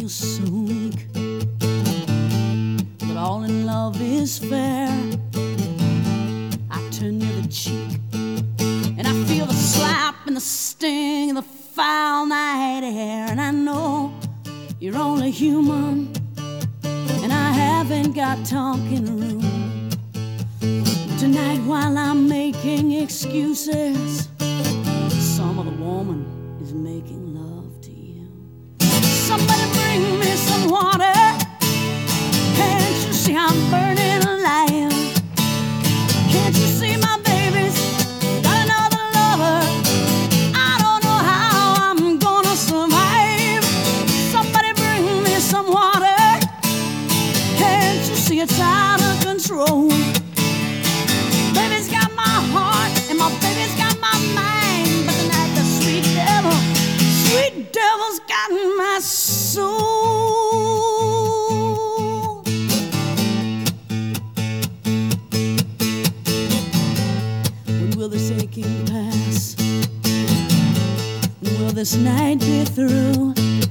feel so weak, but all in love is fair. I turn the other cheek, and I feel the slap and the sting and the foul night air. And I know you're only human, and I haven't got talking room. Tonight while I'm making excuses, some other woman is making love to you. Somebody bring me some water. Can't you see I'm burning alive? Can't you see my baby's got another lover? I don't know how I'm gonna survive. Somebody bring me some water. Can't you see it's out of control? Baby's got my heart and my baby's got my mind, but tonight the sweet devil's got my soul. When will this aching pass? When will this night be through?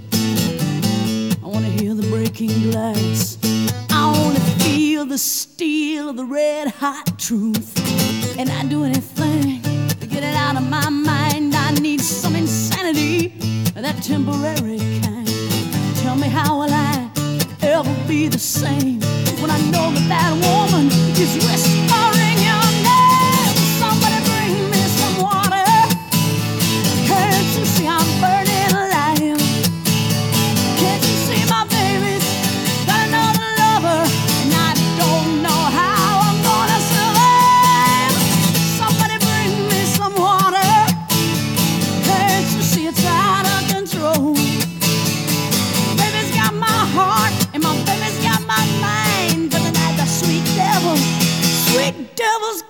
I wanna hear the breaking glass. I wanna feel the steel of the red hot truth. And I'd do anything to get it out of my mind. I need some insanity, that temporary kind. Tell me, how will I ever be the same when I know that that woman is whispering your name? Somebody bring me some water. Can't you see I'm burning alive? Can't you see my baby's got another lover, and I don't know how I'm gonna survive? Somebody bring me some water. Can't you see it's out of control? Baby's got my heart and my baby's got my mind, but tonight the sweet devil's